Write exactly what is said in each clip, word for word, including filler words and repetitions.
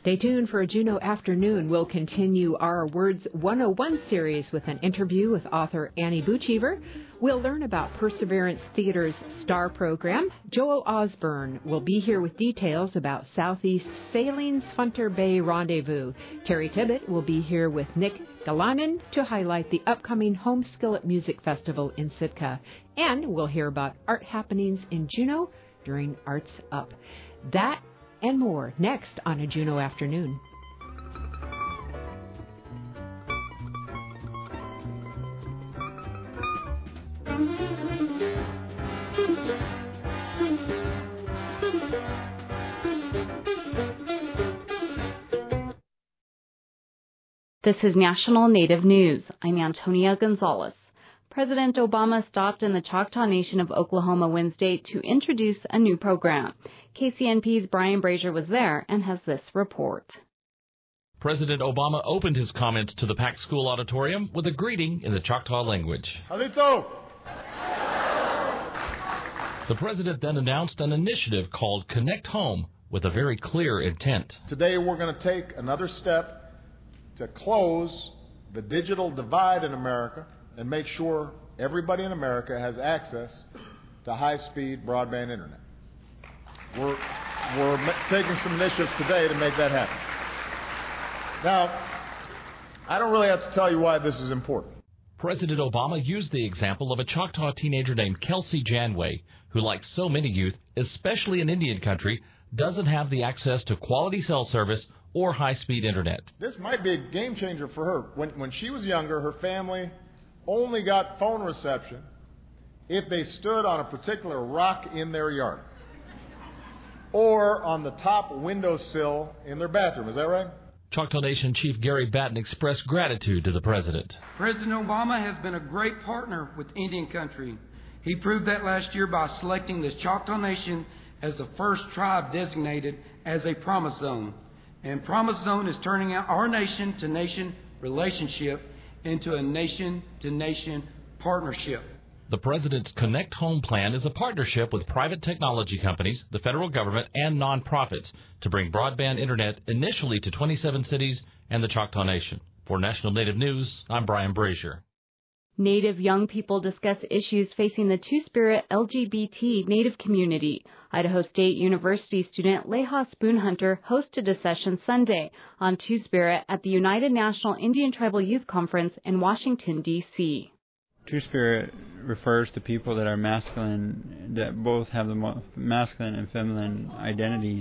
Stay tuned for a Juneau Afternoon. We'll continue our Words one oh one series with an interview with author Annie Buchever. We'll learn about Perseverance Theater's STAR program. Joel Osborne will be here with details about Southeast Sailing's Funter Bay Rendezvous. Terry Tibbett will be here with Nick Galanin to highlight the upcoming Home Skillet Music Festival in Sitka. And we'll hear about art happenings in Juneau during Arts Up. That and more next on a Juneau Afternoon. This is National Native News. I'm Antonia Gonzalez. President Obama stopped in the Choctaw Nation of Oklahoma Wednesday to introduce a new program. K C N P's Brian Brazier was there and has this report. President Obama opened his comments to the packed school auditorium with a greeting in the Choctaw language. Halito! The president then announced an initiative called Connect Home with a very clear intent. Today we're going to take another step to close the digital divide in America and make sure everybody in America has access to high-speed broadband internet. We're, we're taking some initiatives today to make that happen. Now, I don't really have to tell you why this is important. President Obama used the example of a Choctaw teenager named Kelsey Janway, who, like so many youth, especially in Indian country, doesn't have the access to quality cell service or high-speed internet. This might be a game changer for her. When, when she was younger, her family only got phone reception if they stood on a particular rock in their yard or on the top windowsill in their bathroom. Is that right? Choctaw Nation Chief Gary Batten expressed gratitude to the president. President Obama has been a great partner with Indian country. He proved that last year by selecting the Choctaw Nation as the first tribe designated as a Promise Zone. And Promise Zone is turning out our nation-to-nation relationship into a nation-to-nation partnership. The President's Connect Home plan is a partnership with private technology companies, the federal government, and nonprofits to bring broadband internet initially to twenty-seven cities and the Choctaw Nation. For National Native News, I'm Brian Brazier. Native young people discuss issues facing the Two-Spirit L G B T Native community. Idaho State University student Leha Spoonhunter hosted a session Sunday on Two-Spirit at the United National Indian Tribal Youth Conference in Washington, D C Two-Spirit refers to people that are masculine, that both have the masculine and feminine identities,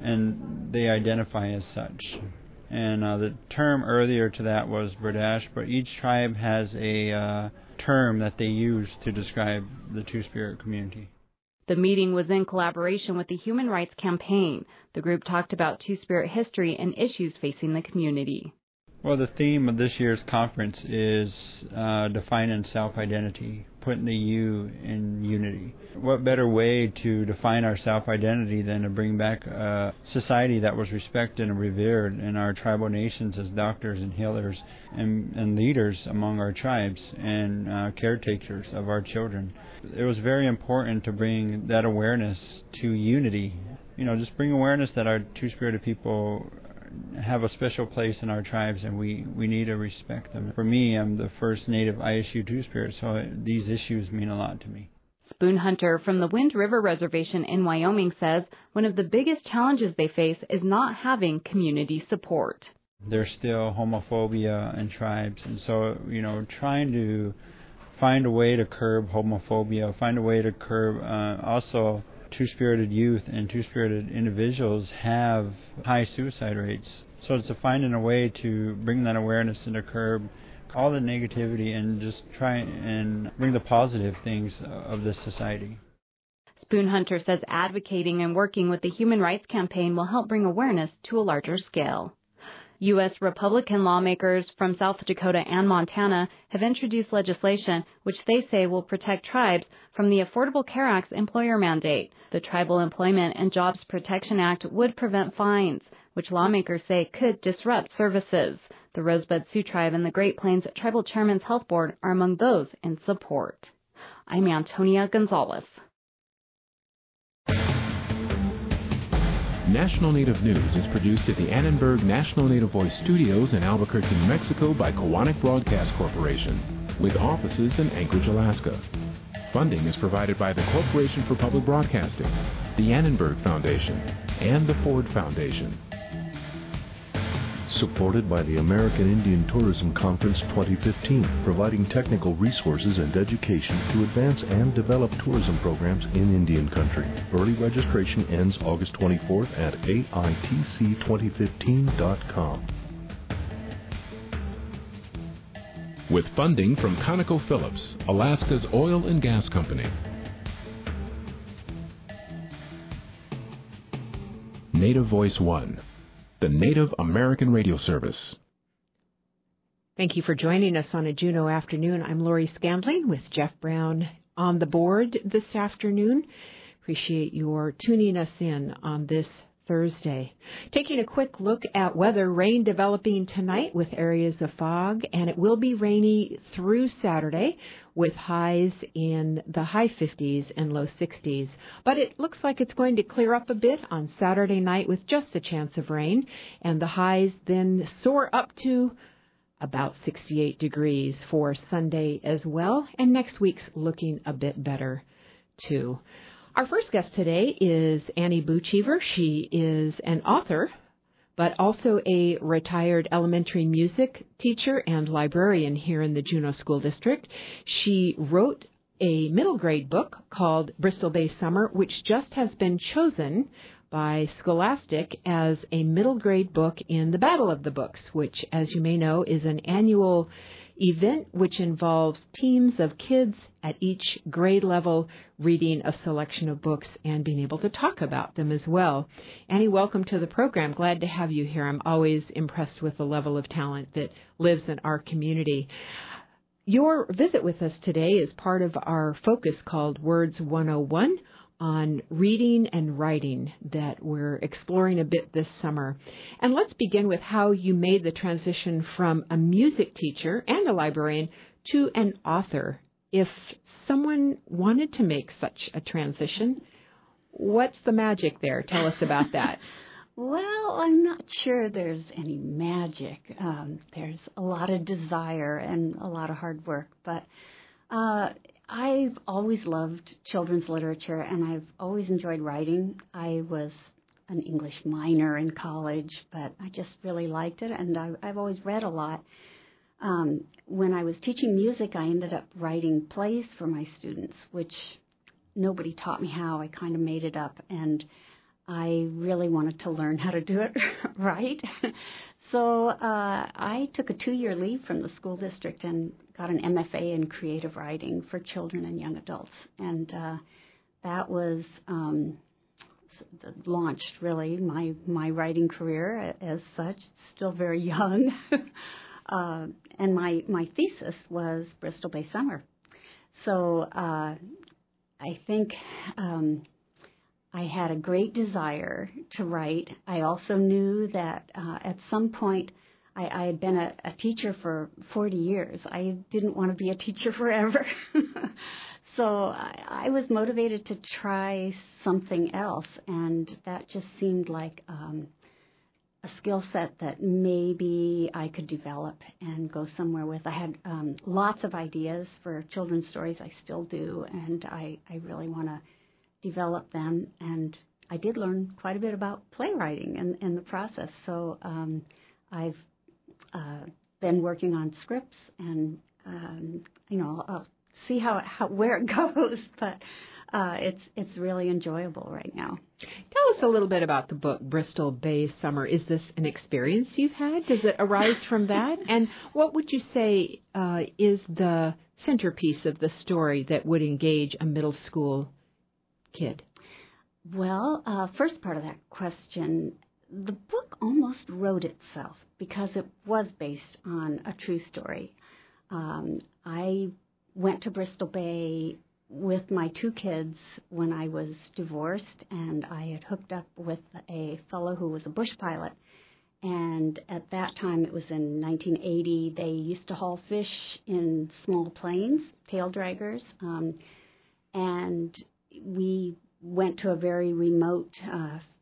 and they identify as such. And uh, the term earlier to that was Berdache, but each tribe has a uh, term that they use to describe the Two-Spirit community. The meeting was in collaboration with the Human Rights Campaign. The group talked about Two-Spirit history and issues facing the community. Well, the theme of this year's conference is uh, defining self-identity, putting the you in unity. What better way to define our self-identity than to bring back a society that was respected and revered in our tribal nations as doctors and healers and, and leaders among our tribes and uh, caretakers of our children. It was very important to bring that awareness to unity. You know, just bring awareness that our Two-Spirited people have a special place in our tribes, and we, we need to respect them. For me, I'm the first native I S U Two-Spirit, so these issues mean a lot to me. Spoonhunter from the Wind River Reservation in Wyoming says one of the biggest challenges they face is not having community support. There's still homophobia in tribes, and so, you know, trying to find a way to curb homophobia, find a way to curb uh, also Two-Spirited youth and Two-Spirited individuals have high suicide rates. So it's finding a way to bring that awareness and to curb all the negativity and just try and bring the positive things of this society. Spoonhunter says advocating and working with the Human Rights Campaign will help bring awareness to a larger scale. U S Republican lawmakers from South Dakota and Montana have introduced legislation which they say will protect tribes from the Affordable Care Act's employer mandate. The Tribal Employment and Jobs Protection Act would prevent fines, which lawmakers say could disrupt services. The Rosebud Sioux Tribe and the Great Plains Tribal Chairman's Health Board are among those in support. I'm Antonia Gonzalez. National Native News is produced at the Annenberg National Native Voice Studios in Albuquerque, New Mexico by Koahnic Broadcast Corporation, with offices in Anchorage, Alaska. Funding is provided by the Corporation for Public Broadcasting, the Annenberg Foundation, and the Ford Foundation. Supported by the American Indian Tourism Conference twenty fifteen, providing technical resources and education to advance and develop tourism programs in Indian Country. Early registration ends August twenty-fourth at A I T C twenty fifteen dot com. With funding from ConocoPhillips, Alaska's oil and gas company. Native Voice One, the Native American radio service. Thank you for joining us on a Juneau afternoon. I'm Lori Scandling with Jeff Brown on the board this afternoon. Appreciate your tuning us in on this Thursday. Taking a quick look at weather, rain developing tonight with areas of fog, and it will be rainy through Saturday with highs in the high fifties and low sixties. But it looks like it's going to clear up a bit on Saturday night with just a chance of rain, and the highs then soar up to about sixty-eight degrees for Sunday as well, and next week's looking a bit better too. Our first guest today is Annie Bucheever. She is an author, but also a retired elementary music teacher and librarian here in the Juneau School District. She wrote a middle grade book called Bristol Bay Summer, which just has been chosen by Scholastic as a middle grade book in the Battle of the Books, which, as you may know, is an annual event which involves teams of kids at each grade level reading a selection of books and being able to talk about them as well. Annie, welcome to the program. Glad to have you here. I'm always impressed with the level of talent that lives in our community. Your visit with us today is part of our focus called Words one oh one on reading and writing that we're exploring a bit this summer. And let's begin with how you made the transition from a music teacher and a librarian to an author. If someone wanted to make such a transition, what's the magic there? Tell us about that. Well, I'm not sure there's any magic. Um, there's a lot of desire and a lot of hard work, but uh, I've always loved children's literature, and I've always enjoyed writing. I was an English minor in college, but I just really liked it, and I, I've always read a lot. Um, when I was teaching music, I ended up writing plays for my students, which nobody taught me how. I kind of made it up, and I really wanted to learn how to do it right. So uh, I took a two-year leave from the school district and got an M F A in creative writing for children and young adults. And uh, that was um, launched, really, my, my writing career as such, still very young. uh, and my, my thesis was Bristol Bay Summer. So uh, I think um, I had a great desire to write. I also knew that uh, at some point I, I had been a, a teacher for forty years. I didn't want to be a teacher forever. So I, I was motivated to try something else, and that just seemed like um, a skill set that maybe I could develop and go somewhere with. I had um, lots of ideas for children's stories. I still do, and I, I really want to develop them, and I did learn quite a bit about playwriting in, in the process. So um, I've uh, been working on scripts, and um, you know, I'll see how, how where it goes, but uh, it's it's really enjoyable right now. Tell us a little bit about the book Bristol Bay Summer. Is this an experience you've had? Does it arise from that? And what would you say uh, is the centerpiece of the story that would engage a middle school kid? Well, uh, first part of that question, the book almost wrote itself because it was based on a true story. Um, I went to Bristol Bay with my two kids when I was divorced, and I had hooked up with a fellow who was a bush pilot. And at that time, it was in nineteen eighty, they used to haul fish in small planes, tail draggers, um, and we went to a very remote uh,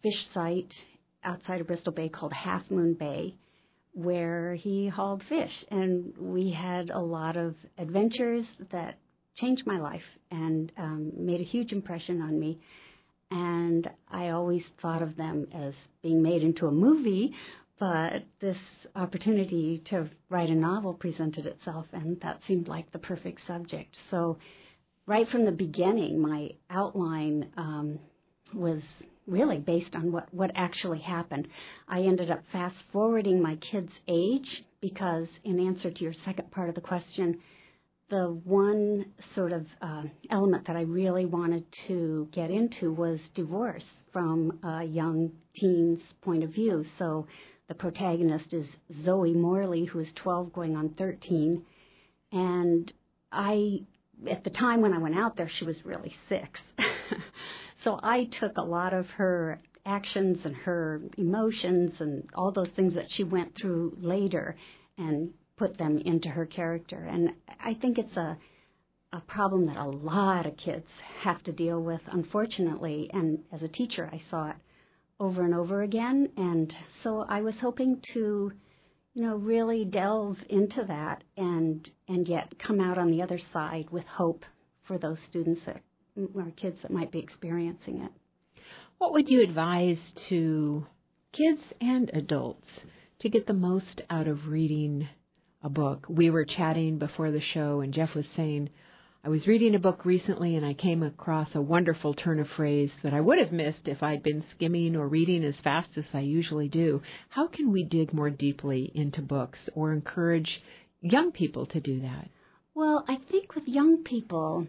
fish site outside of Bristol Bay called Half Moon Bay, where he hauled fish. And we had a lot of adventures that changed my life and um, made a huge impression on me. And I always thought of them as being made into a movie, but this opportunity to write a novel presented itself, and that seemed like the perfect subject. So right from the beginning, my outline um, was really based on what, what actually happened. I ended up fast-forwarding my kid's age because, in answer to your second part of the question, the one sort of uh, element that I really wanted to get into was divorce from a young teen's point of view. So the protagonist is Zoe Morley, who is twelve going on thirteen. And I, at the time when I went out there, she was really six. So I took a lot of her actions and her emotions and all those things that she went through later and put them into her character. And I think it's a a problem that a lot of kids have to deal with, unfortunately. And as a teacher, I saw it over and over again. And so I was hoping to, you know, really delve into that and and yet come out on the other side with hope for those students that or kids that might be experiencing it. What would you advise to kids and adults to get the most out of reading a book? We were chatting before the show, and Jeff was saying, I was reading a book recently, and I came across a wonderful turn of phrase that I would have missed if I'd been skimming or reading as fast as I usually do. How can we dig more deeply into books or encourage young people to do that? Well, I think with young people,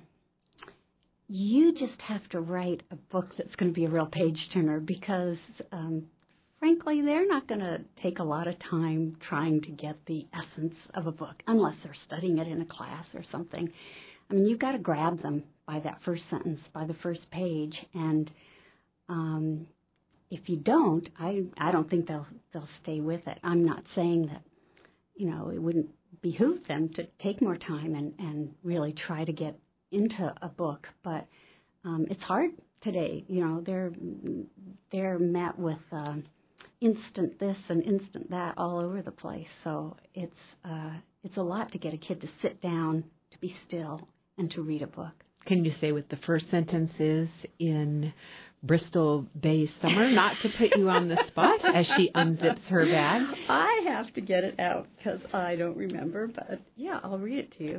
you just have to write a book that's going to be a real page-turner because, um, frankly, they're not going to take a lot of time trying to get the essence of a book unless they're studying it in a class or something. I mean, you've got to grab them by that first sentence, by the first page, and um, if you don't, I I don't think they'll they'll stay with it. I'm not saying that, you know, it wouldn't behoove them to take more time and, and really try to get into a book, but um, it's hard today. You know, they're they're met with uh, instant this and instant that all over the place. So it's uh, it's a lot to get a kid to sit down, to be still, and to read a book. Can you say what the first sentence is in Bristol Bay Summer? Not to put you on the spot as she unzips her bag. I have to get it out because I don't remember, but yeah, I'll read it to you.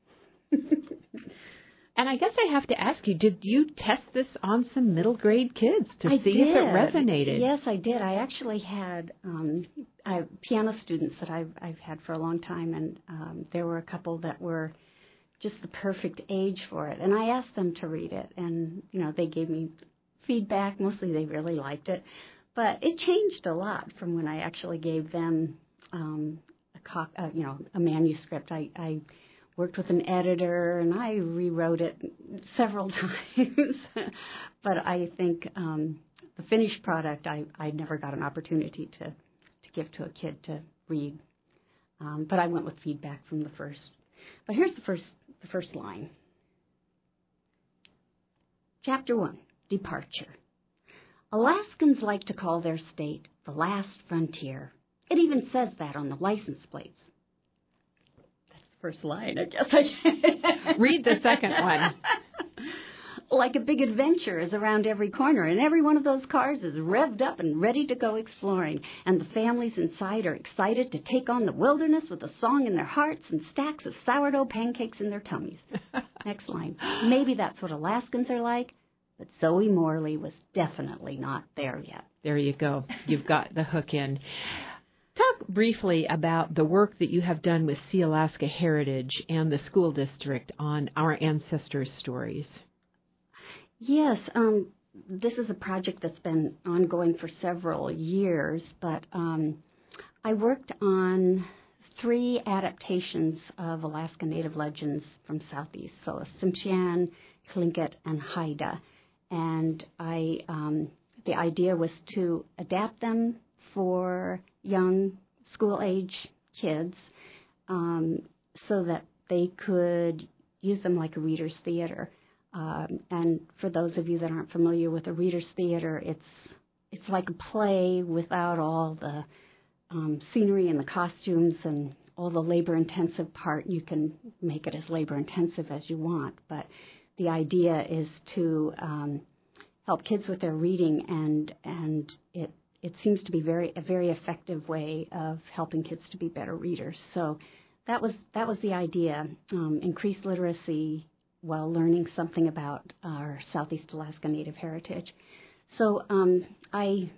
And I guess I have to ask you, did you test this on some middle grade kids to I see did. if it resonated? Yes, I did. I actually had um, I, piano students that I've, I've had for a long time, and um, there were a couple that were just the perfect age for it. And I asked them to read it, and, you know, they gave me feedback. Mostly they really liked it. But it changed a lot from when I actually gave them um, a, cop, uh, you know, a manuscript. I, I worked with an editor, and I rewrote it several times. But I think um, the finished product, I, I never got an opportunity to, to give to a kid to read. Um, but I went with feedback from the first. But here's the first, the first line. Chapter one, Departure. Alaskans like to call their state the last frontier. It even says that on the license plates. First line, I guess I Read the second one. Like a big adventure is around every corner, and every one of those cars is revved up and ready to go exploring. And the families inside are excited to take on the wilderness with a song in their hearts and stacks of sourdough pancakes in their tummies. Next line. Maybe that's what Alaskans are like, but Zoe Morley was definitely not there yet. There you go. You've got the hook in. Talk briefly about the work that you have done with Sealaska Heritage and the school district on our ancestors' stories. Yes, um, this is a project that's been ongoing for several years, but um, I worked on three adaptations of Alaska Native legends from Southeast, so Tsimshian, Tlingit, and Haida. And I, um, the idea was to adapt them for young school-age kids um, so that they could use them like a reader's theater. Um, and for those of you that aren't familiar with a reader's theater, it's it's like a play without all the um, scenery and the costumes and all the labor-intensive part. You can make it as labor-intensive as you want, but the idea is to um, help kids with their reading, and and it it seems to be very a very effective way of helping kids to be better readers. So that was that was the idea: um, increase literacy while learning something about our Southeast Alaska Native heritage. So um, I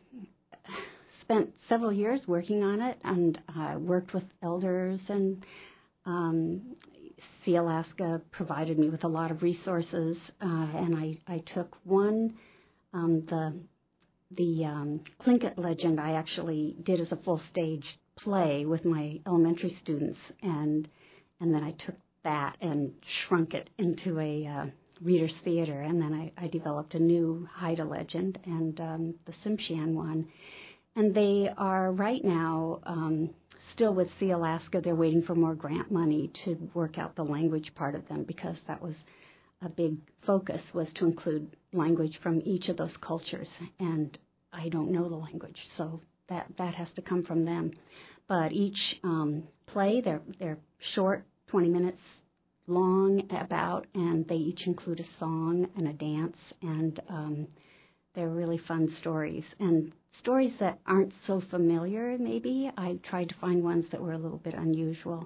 spent several years working on it, and I worked with elders, and um, See Alaska provided me with a lot of resources, uh, and I, I took one, um, the the um, Tlingit legend I actually did as a full stage play with my elementary students, and and then I took that and shrunk it into a uh, reader's theater, and then I, I developed a new Haida legend and um, the Tsimshian one, and they are right now um, still with See Alaska. They're waiting for more grant money to work out the language part of them, because that was a big focus, was to include language from each of those cultures, and I don't know the language, so that that has to come from them. But each um, play, they're they're short, twenty minutes long about, and they each include a song and a dance, and um, they're really fun stories. And stories that aren't so familiar, maybe. I tried to find ones that were a little bit unusual.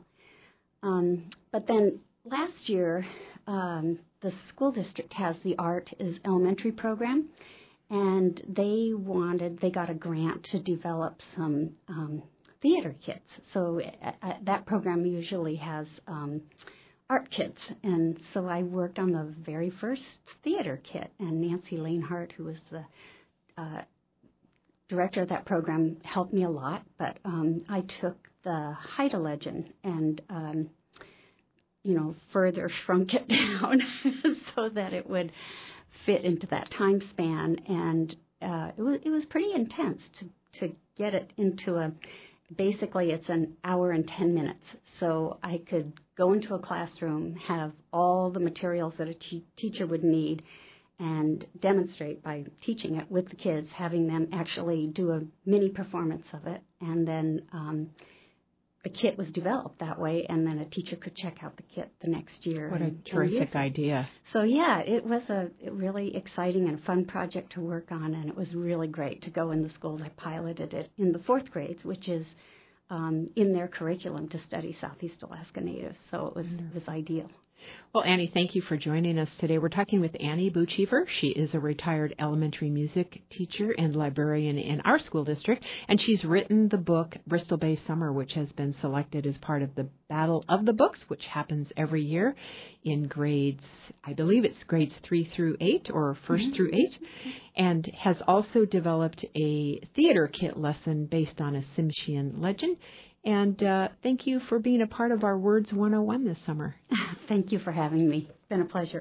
Um, but then last year, um, the school district has the Art is Elementary program, and they wanted, they got a grant to develop some um, theater kits. So uh, that program usually has um, art kits, and so I worked on the very first theater kit, and Nancy Lanehart, who was the uh, director of that program, helped me a lot, but um, I took the Haida legend and, um, you know, further shrunk it down so that it would fit into that time span, and uh, it was it was pretty intense to to get it into a, basically it's an hour and ten minutes, so I could go into a classroom, have all the materials that a te- teacher would need, and demonstrate by teaching it with the kids, having them actually do a mini performance of it, and then um, the kit was developed that way, and then a teacher could check out the kit the next year. What a and, terrific and idea. So, yeah, it was a really exciting and fun project to work on, and it was really great to go in the schools. I piloted it in the fourth grades, which is um, in their curriculum to study Southeast Alaska Natives, so it was, it was ideal. Well, Annie, thank you for joining us today. We're talking with Annie Buchever. She is a retired elementary music teacher and librarian in our school district, and she's written the book Bristol Bay Summer, which has been selected as part of the Battle of the Books, which happens every year in grades, I believe it's grades three through eight or first mm-hmm. through eight, and has also developed a theater kit lesson based on a Tsimshian legend. And uh, thank you for being a part of our Words one oh one this summer. Thank you for having me. It's been a pleasure.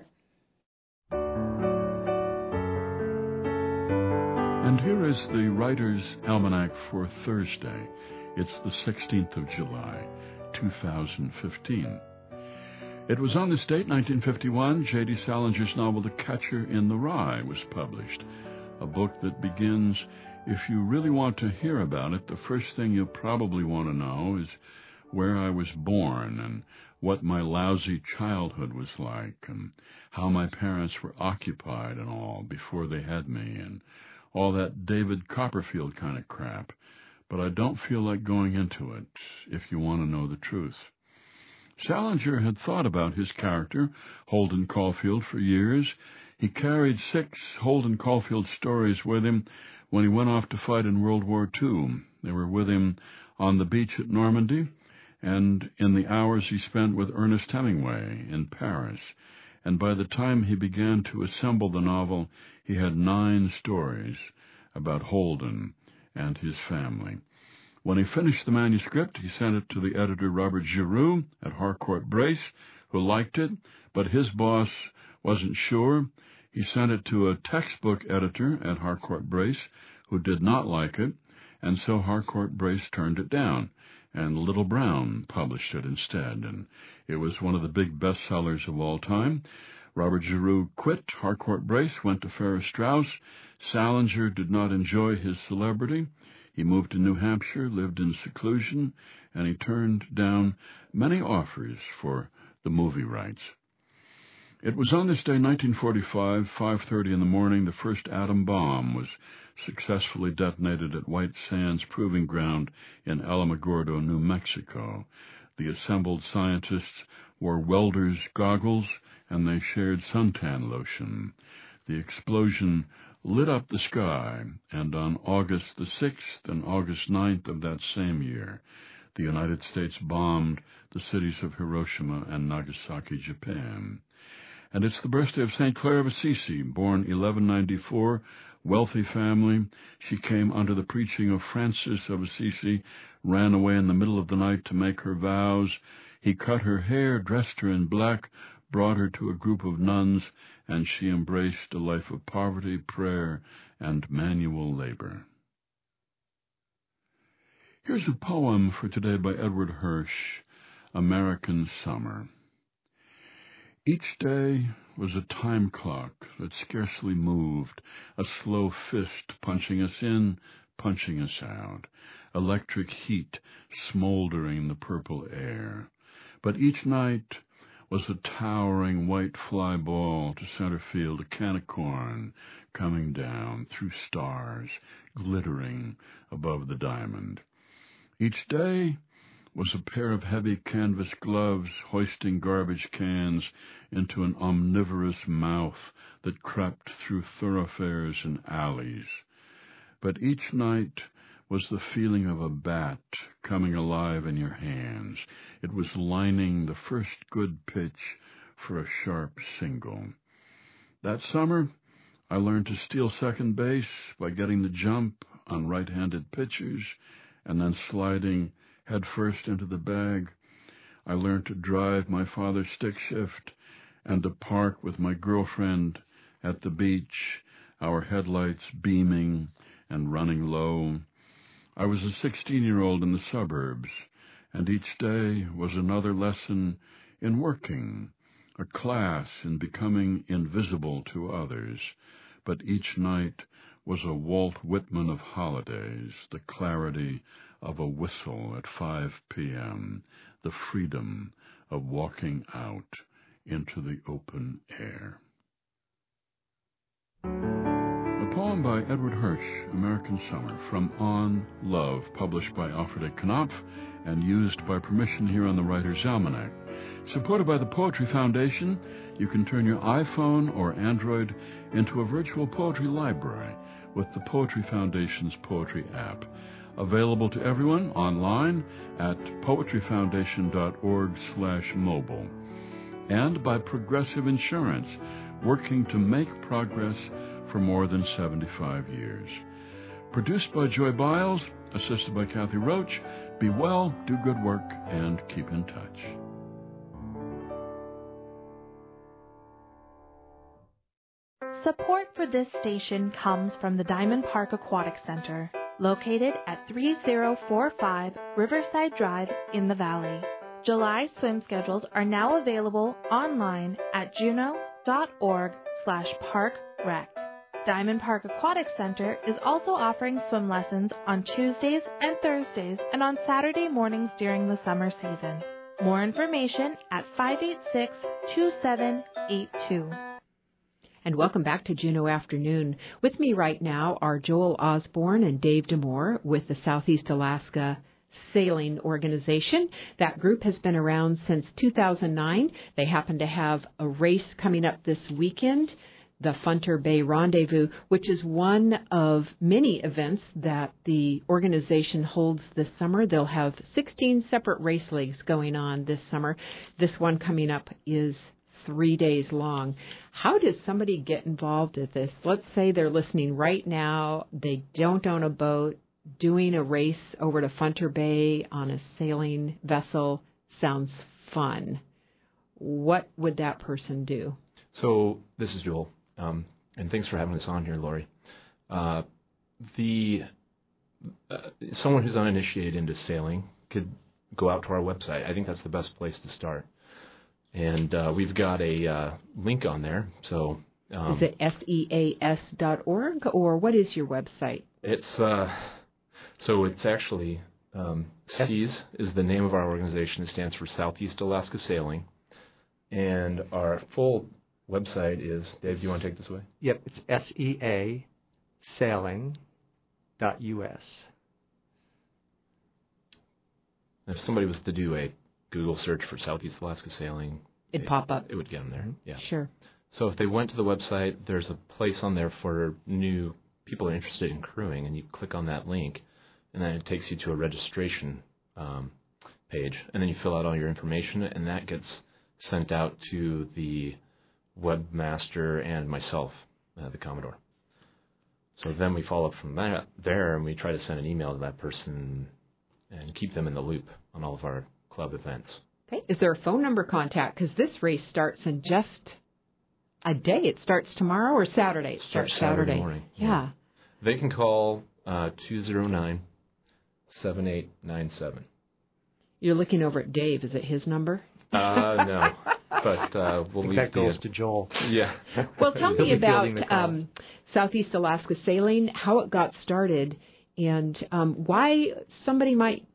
And here is the Writer's Almanac for Thursday. It's the sixteenth of July, two thousand fifteen. It was on this date, nineteen fifty-one, J D Salinger's novel The Catcher in the Rye was published, a book that begins, if you really want to hear about it, the first thing you'll probably want to know is where I was born and what my lousy childhood was like and how my parents were occupied and all before they had me and all that David Copperfield kind of crap. But I don't feel like going into it, if you want to know the truth. Salinger had thought about his character, Holden Caulfield, for years. He carried six Holden Caulfield stories with him when he went off to fight in World War Two. They were with him on the beach at Normandy and in the hours he spent with Ernest Hemingway in Paris. And by the time he began to assemble the novel, he had nine stories about Holden and his family. When he finished the manuscript, he sent it to the editor Robert Giroux at Harcourt Brace, who liked it, but his boss wasn't sure. He sent it to a textbook editor at Harcourt Brace, who did not like it, and so Harcourt Brace turned it down, and Little Brown published it instead, and it was one of the big bestsellers of all time. Robert Giroux quit. Harcourt Brace went to Farrar Straus. Salinger did not enjoy his celebrity. He moved to New Hampshire, lived in seclusion, and he turned down many offers for the movie rights. It was on this day, nineteen forty-five, five thirty in the morning, the first atom bomb was successfully detonated at White Sands Proving Ground in Alamogordo, New Mexico. The assembled scientists wore welder's goggles, and they shared suntan lotion. The explosion lit up the sky, and on August the sixth and August ninth of that same year, the United States bombed the cities of Hiroshima and Nagasaki, Japan. And it's the birthday of Saint Clare of Assisi, born eleven ninety-four, wealthy family. She came under the preaching of Francis of Assisi, ran away in the middle of the night to make her vows. He cut her hair, dressed her in black, brought her to a group of nuns, and she embraced a life of poverty, prayer, and manual labor. Here's a poem for today by Edward Hirsch, American Summer. Each day was a time clock that scarcely moved, a slow fist punching us in, punching us out, electric heat smoldering the purple air. But each night was a towering white fly ball to center field, a can of corn coming down through stars, glittering above the diamond. Each day was a pair of heavy canvas gloves hoisting garbage cans into an omnivorous mouth that crept through thoroughfares and alleys. But each night was the feeling of a bat coming alive in your hands. It was lining the first good pitch for a sharp single. That summer, I learned to steal second base by getting the jump on right-handed pitchers and then sliding headfirst into the bag. I learned to drive my father's stick shift and to park with my girlfriend at the beach, our headlights beaming and running low. I was a sixteen-year-old in the suburbs, and each day was another lesson in working, a class in becoming invisible to others. But each night was a Walt Whitman of holidays, the clarity of a whistle at five p.m., the freedom of walking out into the open air. A poem by Edward Hirsch, American Summer, from On Love, published by Alfred A. Knopf and used by permission here on the Writer's Almanac. Supported by the Poetry Foundation, you can turn your iPhone or Android into a virtual poetry library with the Poetry Foundation's Poetry app, available to everyone online at poetryfoundation.org slash mobile, and by Progressive Insurance, working to make progress for more than seventy-five years. Produced by Joy Biles, assisted by Kathy Roach. Be well, do good work, and keep in touch. Support for this station comes from the Diamond Park Aquatic Center, located at three oh four five Riverside Drive in the Valley. July swim schedules are now available online at juno.org slash parkrec. Diamond Park Aquatic Center is also offering swim lessons on Tuesdays and Thursdays and on Saturday mornings during the summer season. More information at five eight six, two seven eight two. And welcome back to Juneau Afternoon. With me right now are Joel Osborne and Dave Damore with the Southeast Alaska Sailing Organization. That group has been around since two thousand nine. They happen to have a race coming up this weekend, the Funter Bay Rendezvous, which is one of many events that the organization holds this summer. They'll have sixteen separate race leagues going on this summer. This one coming up is three days long. How does somebody get involved with this? Let's say they're listening right now. They don't own a boat. Doing a race over to Funter Bay on a sailing vessel sounds fun. What would that person do? So this is Joel, um, and thanks for having us on here, Lori. Uh, the uh, someone who's uninitiated into sailing could go out to our website. I think that's the best place to start. And uh, we've got a uh, link on there. So um, is it S E A S dot org, or what is your website? It's uh, so it's actually um, S E A S is the name of our organization. It stands for Southeast Alaska Sailing, and our full website is, Dave, do you want to take this away? Yep, it's S E A sailing dot U S. If somebody was to do a Google search for Southeast Alaska Sailing, it'd it, pop up. It would get them there. Yeah. Sure. So if they went to the website, there's a place on there for new people interested in crewing, and you click on that link, and then it takes you to a registration um, page, and then you fill out all your information, and that gets sent out to the webmaster and myself, uh, the Commodore. So then we follow up from that there, and we try to send an email to that person and keep them in the loop on all of our club events. Okay. Is there a phone number contact? Because this race starts in just a day. It starts tomorrow or Saturday? It starts, starts Saturday. Saturday morning. Yeah. yeah. They can call uh, two oh nine, seven eight nine seven. You're looking over at Dave. Is it his number? Uh, no. But uh, we'll leave that goes the, to Joel. Yeah. Well, tell me about um, Southeast Alaska Sailing, how it got started, and um, why somebody might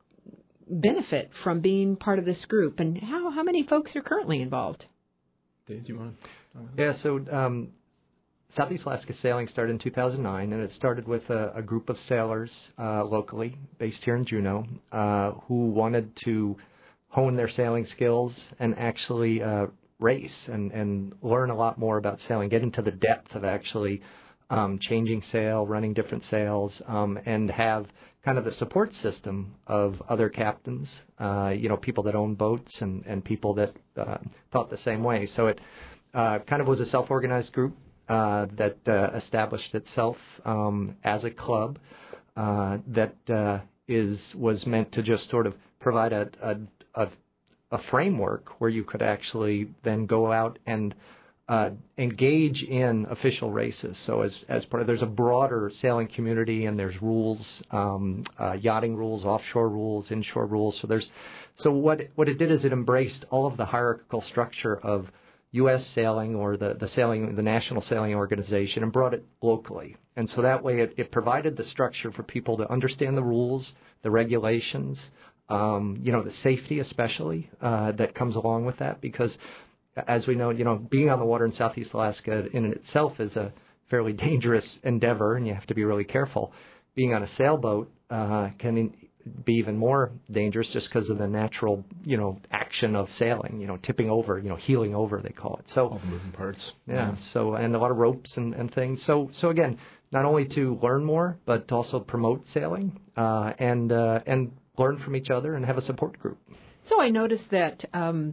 benefit from being part of this group, and how, how many folks are currently involved? Dave, do you want to? Yeah, so um, Southeast Alaska Sailing started in two thousand nine, and it started with a, a group of sailors uh, locally, based here in Juneau, uh, who wanted to hone their sailing skills and actually uh, race and, and learn a lot more about sailing, get into the depth of actually um, changing sail, running different sails, um, and have kind of the support system of other captains, uh, you know, people that own boats and, and people that uh, thought the same way. So it uh, kind of was a self-organized group uh, that uh, established itself um, as a club uh, that uh, is was meant to just sort of provide a, a A, a framework where you could actually then go out and uh, engage in official races. So as as part of, there's a broader sailing community, and there's rules, um, uh, yachting rules, offshore rules, inshore rules. So there's so what what it did is it embraced all of the hierarchical structure of U S sailing, or the the sailing the National Sailing Organization, and brought it locally. And so that way it, it provided the structure for people to understand the rules, the regulations. Um, you know, the safety especially uh, that comes along with that, because as we know, you know, being on the water in Southeast Alaska in itself is a fairly dangerous endeavor, and you have to be really careful. Being on a sailboat uh, can be even more dangerous just because of the natural, you know, action of sailing, you know, tipping over, you know, heeling over, they call it. So all the moving parts. Yeah, yeah. So, and a lot of ropes and, and things. So, so again, not only to learn more, but to also promote sailing uh, and uh, and learn from each other and have a support group. So I noticed that um,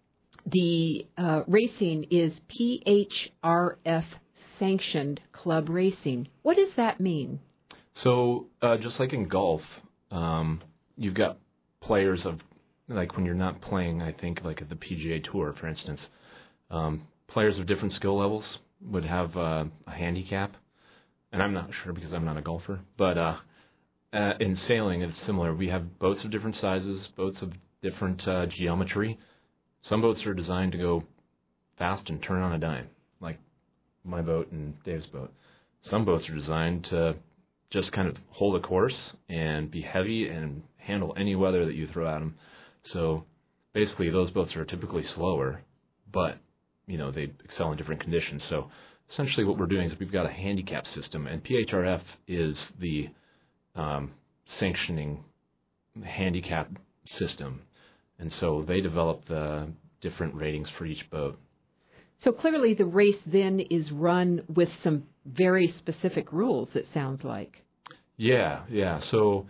the uh, racing is P H R F sanctioned club racing. What does that mean? So uh, just like in golf, um, you've got players of, like when you're not playing, I think like at the P G A Tour, for instance, um, players of different skill levels would have uh, a handicap. And I'm not sure because I'm not a golfer, but uh, Uh, in sailing, it's similar. We have boats of different sizes, boats of different uh, geometry. Some boats are designed to go fast and turn on a dime, like my boat and Dave's boat. Some boats are designed to just kind of hold a course and be heavy and handle any weather that you throw at them. So basically, those boats are typically slower, but you know they excel in different conditions. So essentially, what we're doing is we've got a handicap system, and P H R F is the Um, sanctioning handicap system, and so they develop the different ratings for each boat. So clearly the race then is run with some very specific rules, it sounds like. Yeah, yeah. So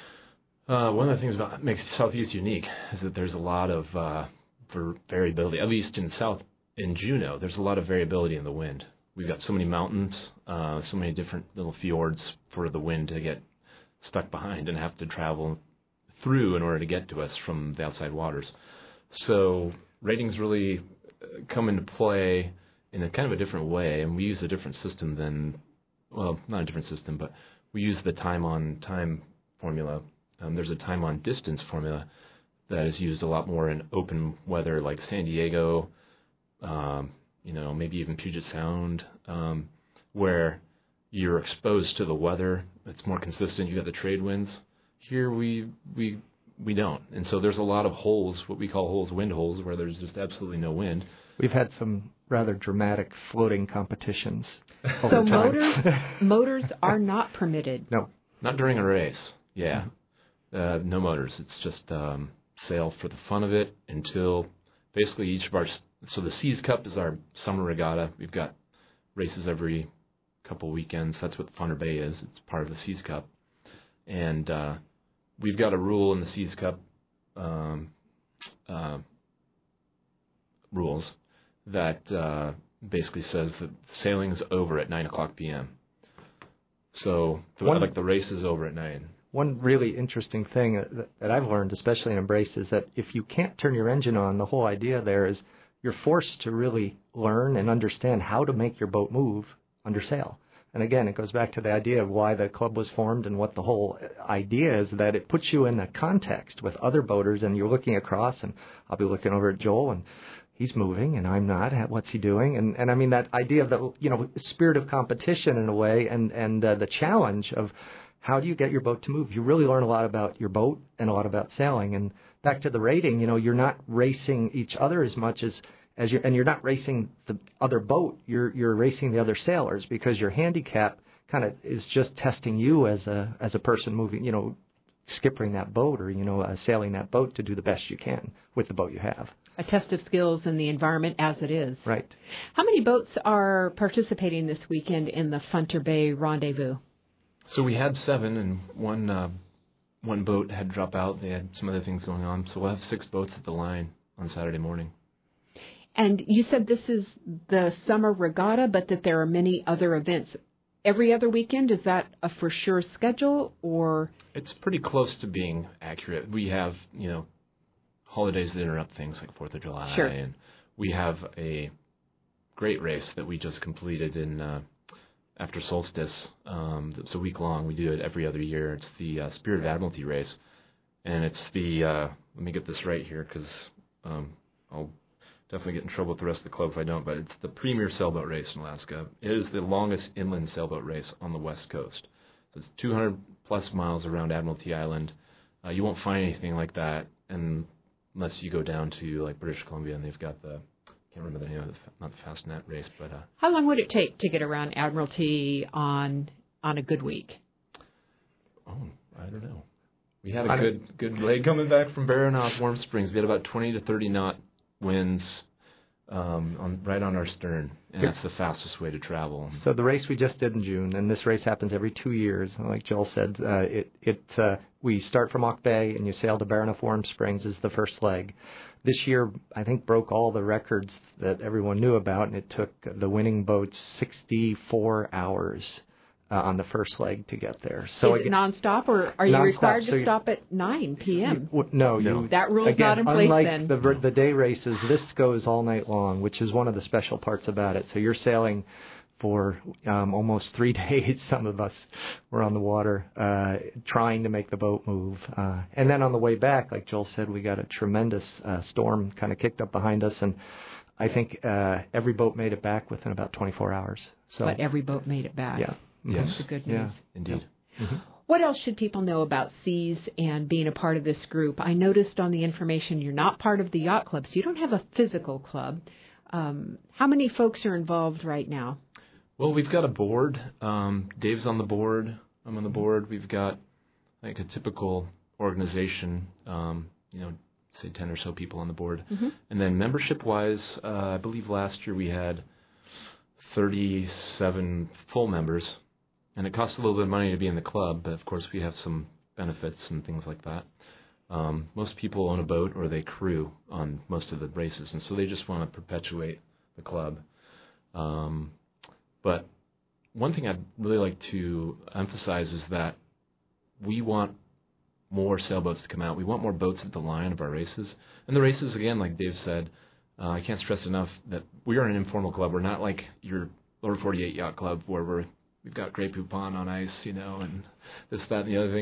uh, one of the things about makes Southeast unique is that there's a lot of uh, variability, at least in South in Juneau. There's a lot of variability in the wind. We've got so many mountains, uh, so many different little fjords for the wind to get stuck behind and have to travel through in order to get to us from the outside waters. So ratings really come into play in a kind of a different way, and we use a different system than, well, not a different system, but we use the time on time formula. Um, there's a time on distance formula that is used a lot more in open weather like San Diego, um, you know, maybe even Puget Sound, um, where you're exposed to the weather. It's more consistent. You got the trade winds. Here we we we don't. And so there's a lot of holes, what we call holes, wind holes, where there's just absolutely no wind. We've had some rather dramatic floating competitions over So time. motors motors are not permitted. No. Not during a race. Yeah. Uh, no motors. It's just um, sail for the fun of it until basically each of our... So the Seas Cup is our summer regatta. We've got races every couple weekends. That's what Thunder Bay is. It's part of the Seas Cup. And uh, we've got a rule in the Seas Cup um, uh, rules that uh, basically says that sailing is over at nine o'clock p.m. So, the, One, like the race is over at nine. One really interesting thing that, that I've learned, especially in Embrace, is that if you can't turn your engine on, the whole idea there is you're forced to really learn and understand how to make your boat move under sail. And again, it goes back to the idea of why the club was formed and what the whole idea is, that it puts you in a context with other boaters, and you're looking across, and I'll be looking over at Joel, and he's moving, and I'm not. What's he doing? And and I mean that idea of the, you know, spirit of competition in a way, and and uh, the challenge of how do you get your boat to move? You really learn a lot about your boat and a lot about sailing. And back to the rating, you know, you're not racing each other as much as as you're, and you're not racing the other boat. You're you're racing the other sailors, because your handicap kind of is just testing you as a as a person moving, you know, skippering that boat, or you know, uh, sailing that boat to do the best you can with the boat you have. A test of skills in the environment as it is. Right. How many boats are participating this weekend in the Thunder Bay Rendezvous? So we had seven, and one uh, one boat had to drop out. They had some other things going on. So we'll have six boats at the line on Saturday morning. And you said this is the summer regatta, but that there are many other events. Every other weekend, is that a for sure schedule, or? It's pretty close to being accurate. We have, you know, holidays that interrupt things like fourth of July. Sure. And we have a great race that we just completed in uh, after solstice. Um, it's a week long. We do it every other year. It's the uh, Spirit of Admiralty race. And it's the, uh, let me get this right here, because um, I'll definitely get in trouble with the rest of the club if I don't, but it's the premier sailboat race in Alaska. It is the longest inland sailboat race on the West Coast. So it's two hundred plus miles around Admiralty Island. Uh, you won't find anything like that and unless you go down to like British Columbia, and they've got the, I can't remember the name of the, not the Fastnet race, but... Uh, How long would it take to get around Admiralty on on a good week? Oh, I don't know. We had a good good leg coming back from Baranof, Warm Springs. We had about twenty to thirty knot winds um, on right on our stern, and that's the fastest way to travel. So the race we just did in June, and this race happens every two years. Like Joel said, uh, it it uh, we start from Auk Bay, and you sail to Baranof, Warm Springs is the first leg. This year, I think, broke all the records that everyone knew about, and it took the winning boats sixty-four hours uh, on the first leg to get there. So is it nonstop, or are you nonstop, required so to you, stop at nine p.m.? You, no, you, that rule's again, not in place unlike then. the the day races, this goes all night long, which is one of the special parts about it. So you're sailing for um, almost three days. Some of us were on the water uh, trying to make the boat move. Uh, and then on the way back, like Joel said, we got a tremendous uh, storm kind of kicked up behind us. And I think uh, every boat made it back within about twenty-four hours. So, but every boat made it back. Yeah. Yes. That's the good news. Yeah. Indeed. Mm-hmm. What else should people know about Seas and being a part of this group? I noticed on the information you're not part of the yacht club, so you don't have a physical club. Um, how many folks are involved right now? Well, we've got a board. Um, Dave's on the board. I'm on the board. We've got like a typical organization, um, you know, say ten or so people on the board. Mm-hmm. And then membership-wise, uh, I believe last year we had thirty-seven full members. And it costs a little bit of money to be in the club, but of course we have some benefits and things like that. Um, most people own a boat or they crew on most of the races, and so they just want to perpetuate the club. Um, but one thing I'd really like to emphasize is that we want more sailboats to come out. We want more boats at the line of our races. And the races, again, like Dave said, uh, I can't stress enough that we are an informal club. We're not like your Lower forty-eight Yacht Club where we're, we've got Grey Poupon on ice, you know, and this, that, and the other thing.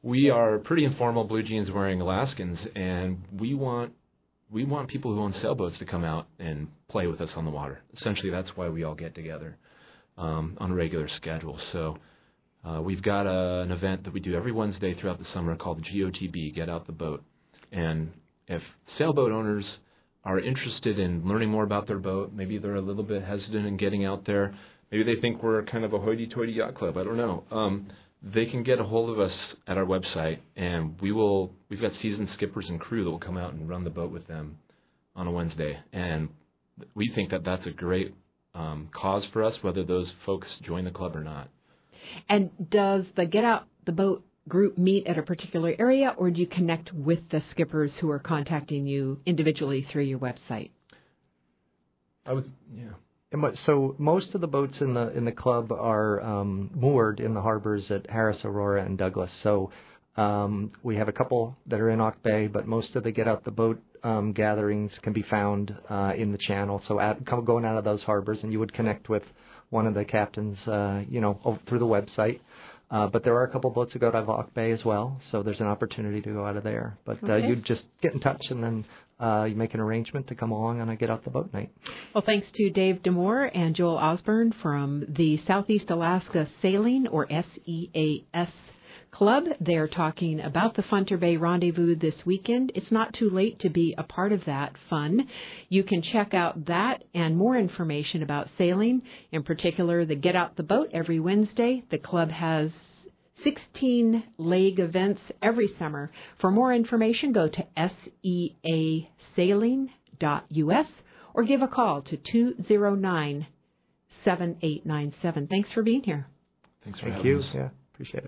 we are pretty informal blue jeans wearing Alaskans, and we want we want people who own sailboats to come out and play with us on the water. Essentially, that's why we all get together um, on a regular schedule. So uh, we've got a, an event that we do every Wednesday throughout the summer called G O T B, Get Out the Boat. And if sailboat owners are interested in learning more about their boat, maybe they're a little bit hesitant in getting out there, maybe they think we're kind of a hoity-toity yacht club, I don't know. Um, they can get a hold of us at our website, and we will, we've got seasoned skippers and crew that will come out and run the boat with them on a Wednesday. And we think that that's a great um, cause for us, whether those folks join the club or not. And does the Get Out the Boat group meet at a particular area, or do you connect with the skippers who are contacting you individually through your website? I would, yeah. So most of the boats in the in the club are um, moored in the harbors at Harris, Aurora, and Douglas. So um, we have a couple that are in Auk Bay, but most of the Get Out the Boat um, gatherings can be found uh, in the channel. So at, going out of those harbors, and you would connect with one of the captains, uh, you know, through the website. Uh, but there are a couple boats that go to Auk Bay as well, so there's an opportunity to go out of there. But uh, okay. you just get in touch, and then uh, you make an arrangement to come along on a Get Out the Boat night. Well, thanks to Dave Demore and Joel Osborne from the Southeast Alaska Sailing, or S E A S Club. They're talking about the Funter Bay Rendezvous this weekend. It's not too late to be a part of that fun. You can check out that and more information about sailing, in particular the Get Out the Boat every Wednesday. The club has sixteen leg events every summer. For more information, go to S E A sailing dot U S or give a call to two oh nine, seven eight nine seven. Thanks for being here. Thanks for Thank having you. us. Yeah, appreciate it.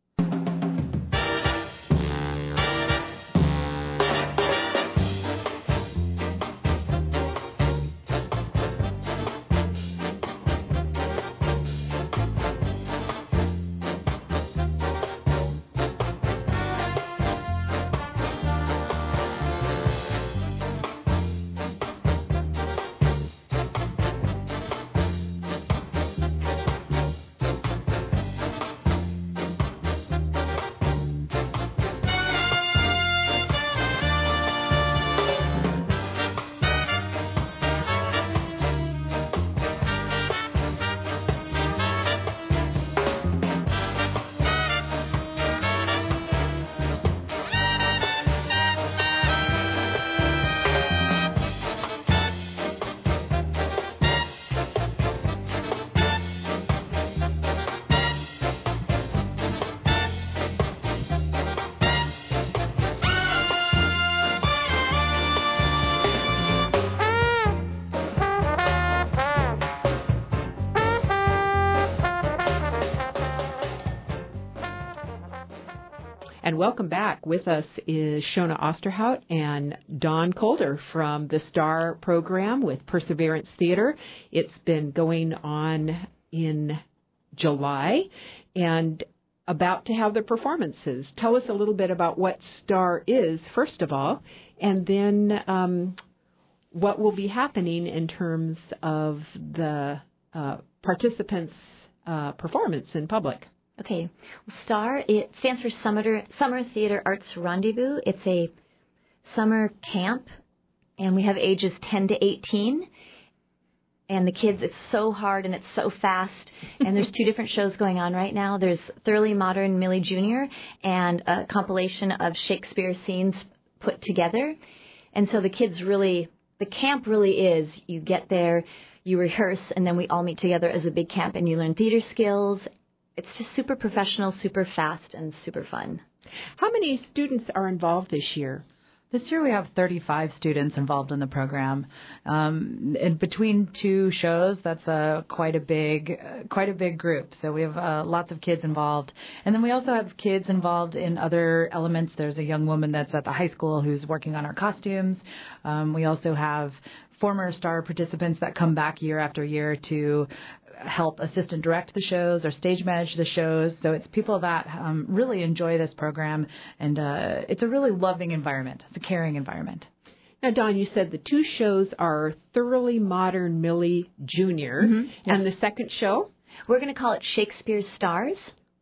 And welcome back. With us is Shona Osterhout and Don Calder from the STAR program with Perseverance Theater. It's been going on in July and about to have the performances. Tell us a little bit about what STAR is, first of all, and then um, what will be happening in terms of the uh, participants' uh, performance in public. Okay. Well, STAR, it stands for Summer, Summer Theater Arts Rendezvous. It's a summer camp, and we have ages ten to eighteen. And the kids, it's so hard and it's so fast. And there's two different shows going on right now. There's Thoroughly Modern Millie Junior and a compilation of Shakespeare scenes put together. And so the kids really, the camp really is, you get there, you rehearse, and then we all meet together as a big camp, and you learn theater skills. It's just super professional, super fast, and super fun. How many students are involved this year? This year we have thirty-five students involved in the program. Um, and between two shows, that's a quite a big, uh, quite a big group. So we have uh, lots of kids involved, and then we also have kids involved in other elements. There's a young woman that's at the high school who's working on our costumes. Um, we also have former STAR participants that come back year after year to help assistant direct the shows or stage manage the shows. So it's people that um, really enjoy this program, and uh, it's a really loving environment. It's a caring environment. Now, Dawn, you said the two shows are Thoroughly Modern Millie Junior, Mm-hmm. and the second show? We're going to call it Shakespeare Stars.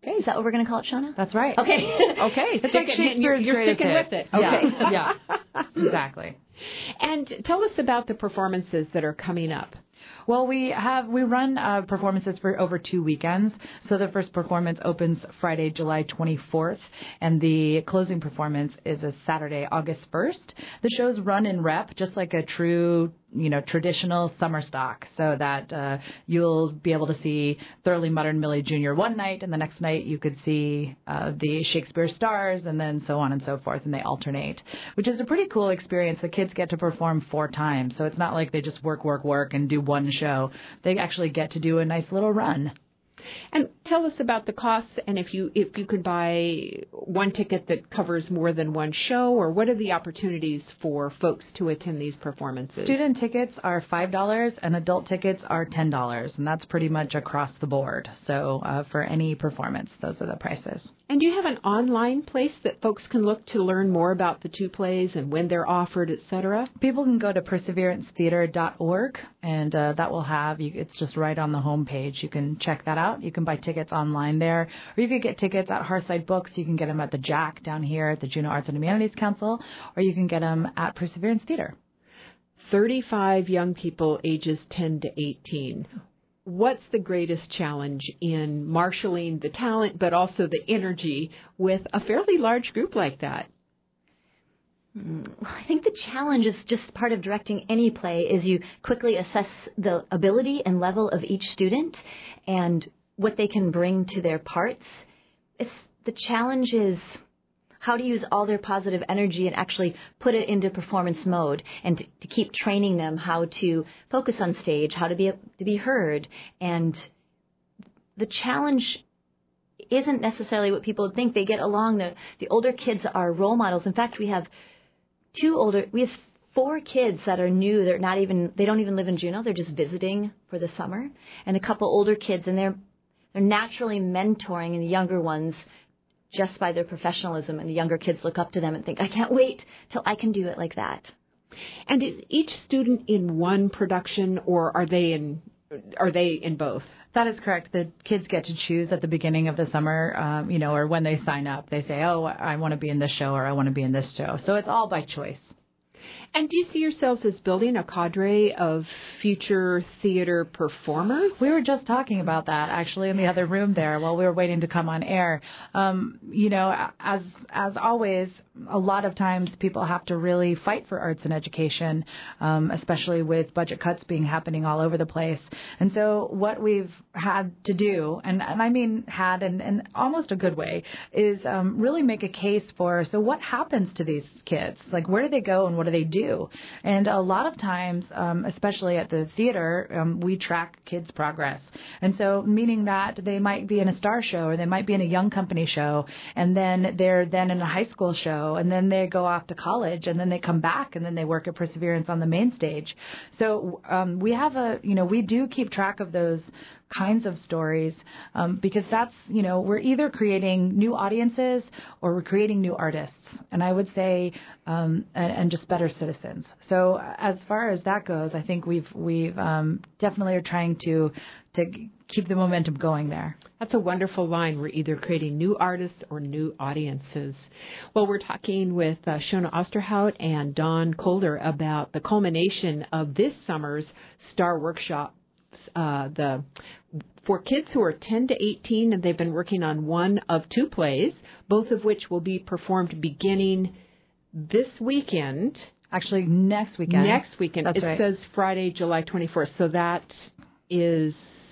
Okay. Is that what we're going to call it, Shona? That's right. Okay. Okay. It's like you're, you're sticking hit. with it. Okay. Yeah. Exactly. And tell us about the performances that are coming up. Well, we have we run uh, performances for over two weekends. So the first performance opens Friday, July twenty-fourth, and the closing performance is a Saturday, August first. The shows run in rep, just like a true, you know, traditional summer stock, so that uh, you'll be able to see Thoroughly Modern Millie Junior one night, and the next night you could see uh, the Shakespeare Stars, and then so on and so forth, and they alternate, which is a pretty cool experience. The kids get to perform four times, so it's not like they just work, work, work, and do one show. They actually get to do a nice little run. And tell us about the costs, and if you if you could buy one ticket that covers more than one show, or what are the opportunities for folks to attend these performances? Student tickets are five dollars and adult tickets are ten dollars, and that's pretty much across the board. So uh, for any performance, those are the prices. And do you have an online place that folks can look to learn more about the two plays and when they're offered, et cetera? People can go to perseverance theater dot org, and uh, that will have, you, it's just right on the home page. You can check that out. You can buy tickets online there, or you can get tickets at Hearthside Books. You can get them at the Jack down here at the Juneau Arts and Humanities Council, or you can get them at Perseverance Theater. thirty-five young people ages ten to eighteen. What's the greatest challenge in marshaling the talent but also the energy with a fairly large group like that? I think the challenge is just part of directing any play is you quickly assess the ability and level of each student and what they can bring to their parts. It's, the challenge is how to use all their positive energy and actually put it into performance mode, and to, to keep training them how to focus on stage, how to be to be heard. And the challenge isn't necessarily what people think. They get along. The, the older kids are role models. In fact, we have two older, we have four kids that are new. They're not even, they don't even live in Juneau. They're just visiting for the summer. And a couple older kids, and they're they're naturally mentoring the younger ones just by their professionalism, and the younger kids look up to them and think, I can't wait till I can do it like that. And is each student in one production, or are they in are they in both? That is correct. The kids get to choose at the beginning of the summer, um, you know, or when they sign up. They say, oh, I want to be in this show, or I want to be in this show. So it's all by choice. And do you see yourselves as building a cadre of future theater performers? We were just talking about that, actually, in the other room there while we were waiting to come on air. Um, you know, as as always, a lot of times people have to really fight for arts and education, um, especially with budget cuts being happening all over the place. And so what we've had to do, and, and I mean had in, in almost a good way, is um, really make a case for, so what happens to these kids? Like, where do they go and what do they do? And a lot of times, um, especially at the theater, um, we track kids' progress. And so meaning that they might be in a star show, or they might be in a young company show, and then they're then in a high school show, and then they go off to college, and then they come back, and then they work at Perseverance on the main stage. So um, we have a, you know, we do keep track of those kinds of stories um, because that's, you know, we're either creating new audiences or we're creating new artists, and I would say, um, and, and just better citizens. So as far as that goes, I think we've we've um, definitely are trying to to keep the momentum going there. That's a wonderful line. We're either creating new artists or new audiences. Well, we're talking with uh, Shona Osterhout and Dawn Colder about the culmination of this summer's Star Workshop. Uh, the for kids who are ten to eighteen, and they've been working on one of two plays, both of which will be performed beginning this weekend. Actually, next weekend. Next weekend. That's it right. says Friday, July twenty-fourth. So that is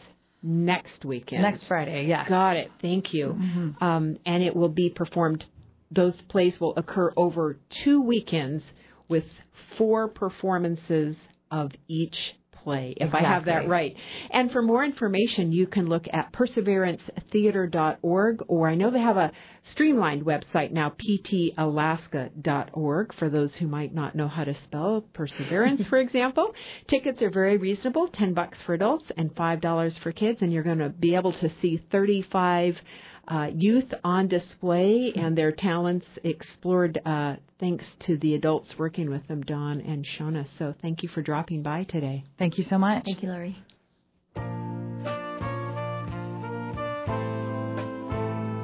next weekend. Next Friday, yeah. Got it. Thank you. Mm-hmm. Um, and it will be performed, those plays will occur over two weekends with four performances of each play, if exactly. I have that right. And for more information, you can look at perseverance theater dot org, or I know they have a streamlined website now, p t alaska dot org, for those who might not know how to spell Perseverance, for example. Tickets are very reasonable, ten bucks for adults and five dollars for kids, and you're going to be able to see thirty-five Uh, youth on display and their talents explored uh, thanks to the adults working with them, Dawn and Shona. So thank you for dropping by today. Thank you so much. Thank you, Laurie.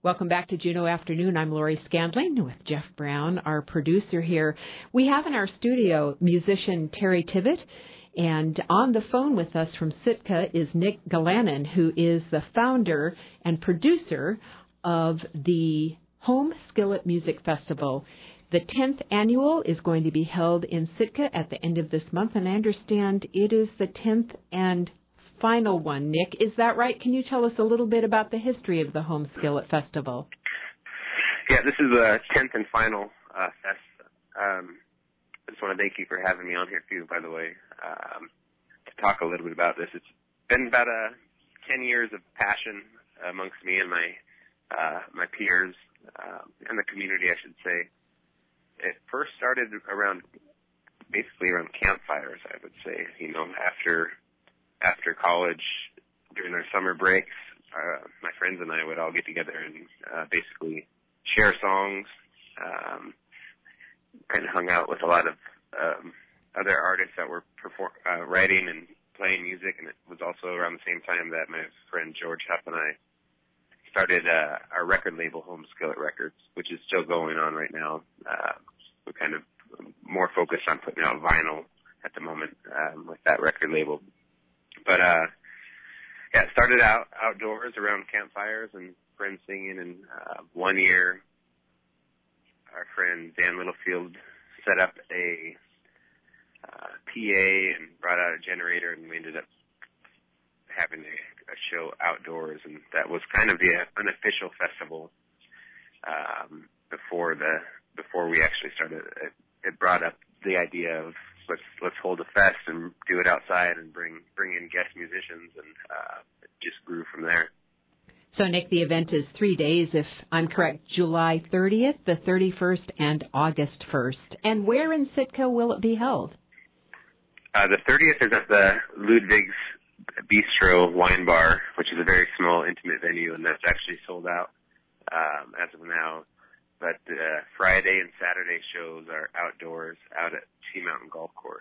Welcome back to Juneau Afternoon. I'm Lori Scandling with Jeff Brown, our producer here. We have in our studio musician Terry Tibbett, and on the phone with us from Sitka is Nick Galanin, who is the founder and producer of the Home Skillet Music Festival. The tenth annual is going to be held in Sitka at the end of this month, and I understand it is the tenth and final one. Nick, is that right? Can you tell us a little bit about the history of the Home Skillet Festival? Yeah, this is the tenth and final uh, fest. Um, I just want to thank you for having me on here, too, by the way, um, to talk a little bit about this. It's been about uh, ten years of passion amongst me and my uh, my peers uh, and the community, I should say. It first started around, basically around campfires, I would say. You know, after... After college, during our summer breaks, uh, my friends and I would all get together and uh, basically share songs, um, kind of hung out with a lot of um, other artists that were perform- uh, writing and playing music, and it was also around the same time that my friend George Huff and I started uh, our record label, Home Skillet Records, which is still going on right now. Uh, we're kind of more focused on putting out vinyl at the moment um, with that record label. But, uh, yeah, it started out outdoors around campfires and friends singing. And uh, one year, our friend Dan Littlefield set up a uh, P A and brought out a generator, and we ended up having a, a show outdoors. And that was kind of the unofficial festival um, before the before we actually started. It, it brought up the idea of let's let's hold a fest and do it outside and bring bring in guest musicians, and uh, it just grew from there. So, Nick, the event is three days, if I'm correct, July thirtieth, the thirty-first, and August first. And where in Sitka will it be held? Uh, the thirtieth is at the Ludwig's Bistro Wine Bar, which is a very small, intimate venue, and that's actually sold out um, as of now. But uh, Friday and Saturday shows are outdoors out at Sea Mountain Golf Course.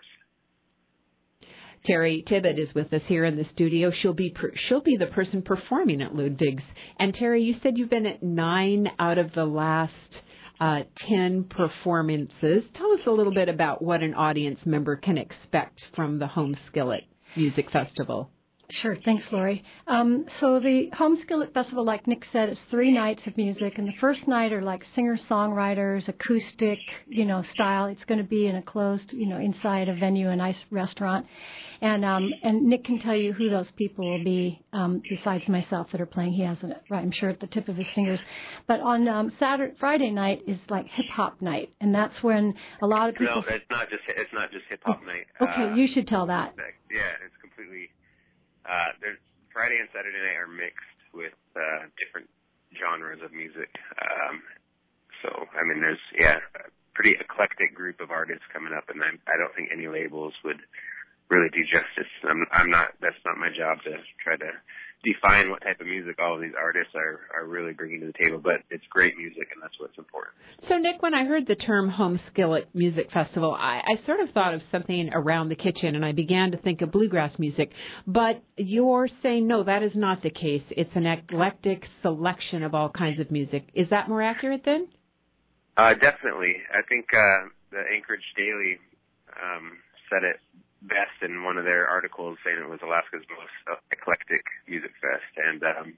Terry Tibbett is with us here in the studio. She'll be per- she'll be the person performing at Ludwig's. And Terry, you said you've been at nine out of the last uh, ten performances. Tell us a little bit about what an audience member can expect from the Home Skillet Music Festival. Sure. Thanks, Lori. Um, so the Home Skillet Festival, like Nick said, is three nights of music. And the first night are like singer-songwriters, acoustic, you know, style. It's going to be in a closed, you know, inside a venue, a nice restaurant. And um, and Nick can tell you who those people will be um, besides myself that are playing. He has it, right, I'm sure, at the tip of his fingers. But on um, Saturday, Friday night is like hip-hop night. And that's when a lot of people... No, it's not just, it's not just hip-hop night. Okay, uh, you should tell that. Yeah, it's completely... Uh, there's Friday and Saturday night are mixed with uh, different genres of music. Um, so, I mean, there's, yeah, a pretty eclectic group of artists coming up, and I'm, I don't think any labels would really do justice. I'm, I'm not, that's not my job to try to define what type of music all of these artists are, are really bringing to the table, but it's great music, and that's what's important. So, Nick, when I heard the term Home Skillet Music Festival, I, I sort of thought of something around the kitchen, and I began to think of bluegrass music. But you're saying, no, that is not the case. It's an eclectic selection of all kinds of music. Is that more accurate then? Uh, definitely. I think uh, the Anchorage Daily um, said it best in one of their articles, saying it was Alaska's most eclectic music fest. And um,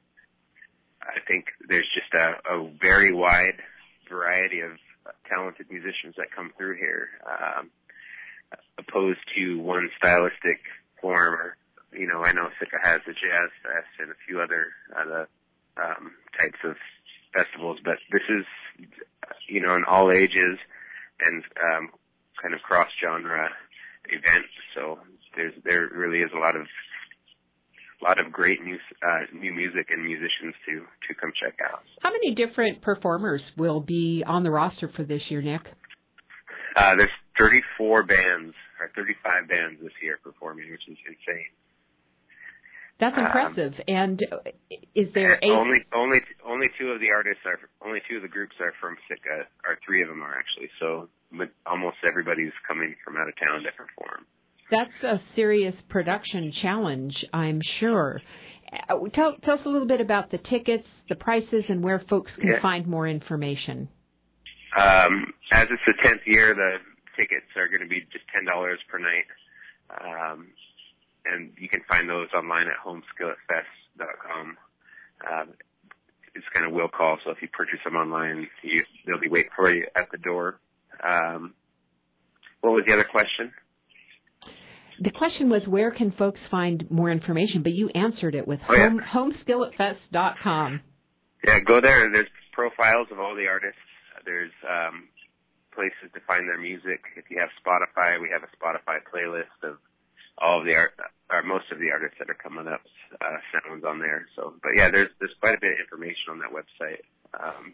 I think there's just a, a very wide variety of talented musicians that come through here, um, opposed to one stylistic form. Or, you know, I know Sitka has the Jazz Fest and a few other uh, um, types of festivals, but this is, you know, an all ages and um, kind of cross-genre event, so there's there really is a lot of a lot of great new uh, new music and musicians to to come check out. How many different performers will be on the roster for this year, Nick? Uh, there's thirty-four bands or thirty-five bands this year performing, which is insane. That's impressive. Um, and is there eight? Only only only two of the artists are only two of the groups are from Sitka, or three of them are actually. So but almost everybody's coming from out of town to perform. That's a serious production challenge, I'm sure. Uh, tell, tell us a little bit about the tickets, the prices, and where folks can Yeah. find more information. Um, as it's the tenth year, the tickets are going to be just ten dollars per night. Um, and you can find those online at home skillet fest dot com. Um, it's kind of will call, so if you purchase them online, you, they'll be waiting for you at the door. Um, what was the other question? The question was, where can folks find more information? But you answered it with Oh, yeah. home, home skillet fest dot com. Yeah, go there. There's profiles of all the artists. There's um, places to find their music. If you have Spotify, we have a Spotify playlist of all of the art, or most of the artists that are coming up. Uh, sounds on there. So, but yeah, there's there's quite a bit of information on that website. Um,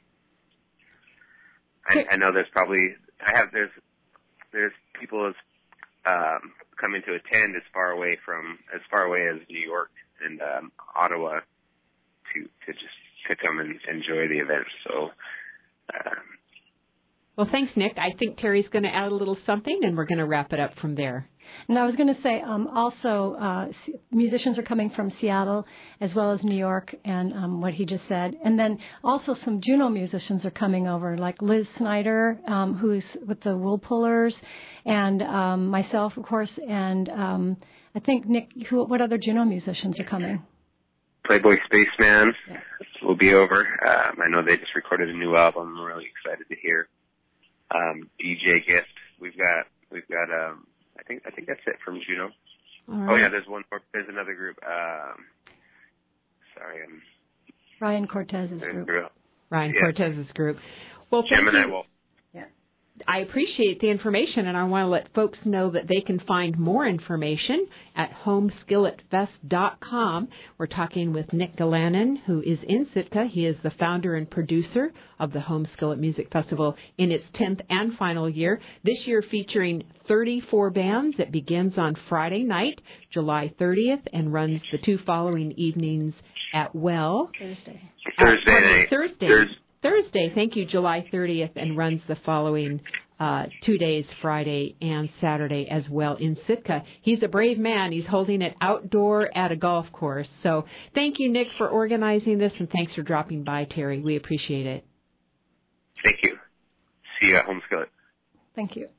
I, I know there's probably I have there's there's people as um, coming to attend as far away from as far away as New York and um, Ottawa to to just to come and enjoy the event. So. Um, Well, thanks, Nick. I think Terry's going to add a little something, and we're going to wrap it up from there. And I was going to say, um, also, uh, musicians are coming from Seattle as well as New York, and um, what he just said. And then also some Juneau musicians are coming over, like Liz Snyder, um, who's with the Wool Pullers, and um, myself, of course, and um, I think, Nick, who, what other Juneau musicians are coming? Playboy Spaceman yeah. will be over. Um, I know they just recorded a new album. I'm really excited to hear. Um, D J Gift. We've got, we've got, um, I think, I think that's it from Juneau. Right. Oh yeah, there's one more, there's another group. Um, sorry, I'm. Ryan Cortez's group. group. Ryan yeah. Cortez's group. Well, thank Gemini you. Wolf. Yeah. I appreciate the information, and I want to let folks know that they can find more information at home skillet fest dot com. We're talking with Nick Galanin, who is in Sitka. He is the founder and producer of the Home Skillet Music Festival in its tenth and final year. This year featuring thirty-four bands. It begins on Friday night, July thirtieth, and runs the two following evenings at Well. Thursday. Thursday uh, night. Thursday. Thursday. Thursday, thank you, July thirtieth, and runs the following uh, two days, Friday and Saturday as well in Sitka. He's a brave man. He's holding it outdoor at a golf course. So thank you, Nick, for organizing this, and thanks for dropping by, Terry. We appreciate it. Thank you. See you at Home Skillet. Thank you.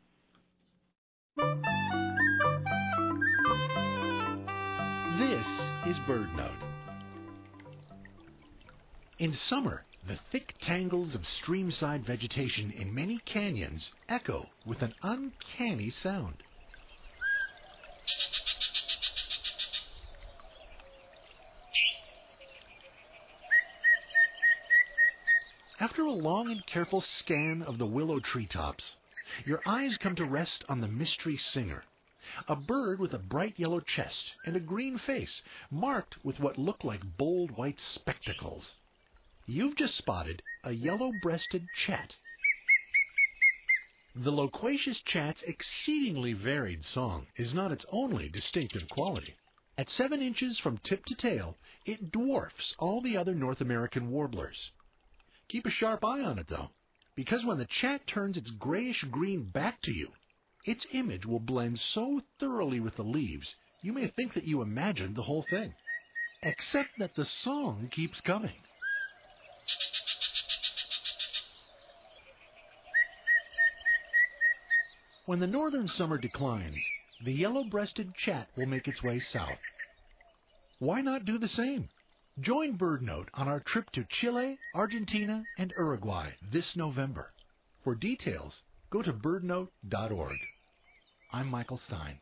This is BirdNote. In summer, the thick tangles of streamside vegetation in many canyons echo with an uncanny sound. After a long and careful scan of the willow treetops, your eyes come to rest on the mystery singer, a bird with a bright yellow chest and a green face marked with what look like bold white spectacles. You've just spotted a yellow-breasted chat. The loquacious chat's exceedingly varied song is not its only distinctive quality. At seven inches from tip to tail, it dwarfs all the other North American warblers. Keep a sharp eye on it, though, because when the chat turns its grayish-green back to you, its image will blend so thoroughly with the leaves, you may think that you imagined the whole thing. Except that the song keeps coming. When the northern summer declines, the yellow-breasted chat will make its way south. Why not do the same? Join BirdNote on our trip to Chile, Argentina, and Uruguay this November. For details, go to bird note dot org. I'm Michael Stein.